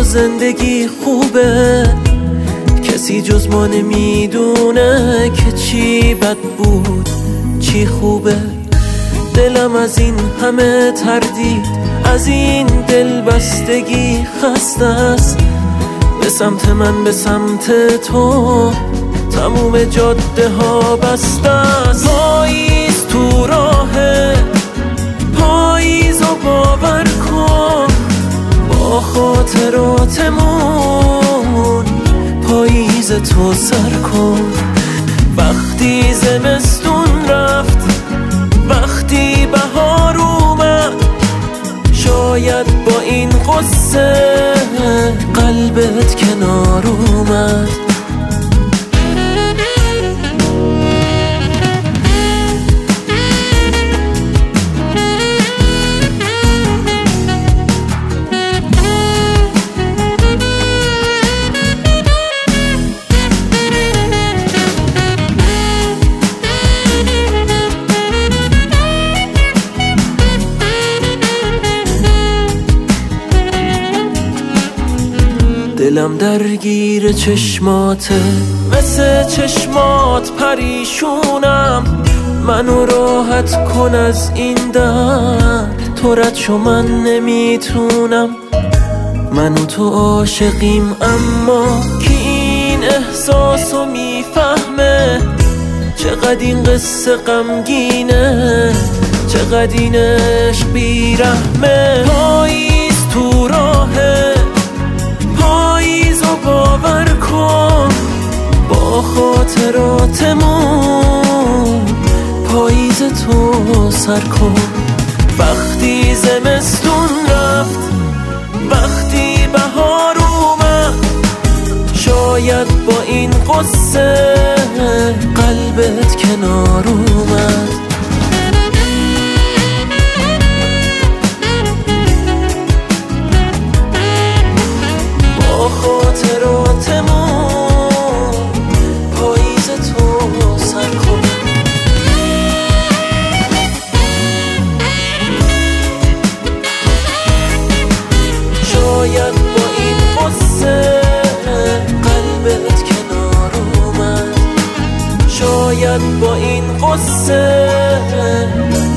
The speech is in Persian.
زندگی خوبه، کسی جز ما نمیدونه که چی بد بود چی خوبه. دلم از این همه تردید، از این دلبستگی خسته است. به سمت من به سمت تو تموم جاده ها بسته است. پاییز تو راهه، پاییزو باور کن، با خاطراتمون پاییز تو سر کن. وقتی زمستون رفت، وقتی بهار اومد، شاید با این قصه قلبت کنار اومد. دلم درگیر چشماته، مثل چشمات پریشونم. منو راحت کن از این درد، تو رد شو من نمیتونم. من و تو عاشقیم اما کی این احساسو میفهمه؟ چقدر این قصه غمگینه، چقدر این عشق بیرحمه. پاییز تو راهه، پاییزو باور کن، با خاطراتمون پاییز تو سر کن. وقتی زمستون رفت، وقتی بهار اومد، شاید با این قصه قلبت کنار اومد. خاطراتمون پاییز تو سر کن. شاید با این قصه قلبت کنار اومد، شاید با این قصه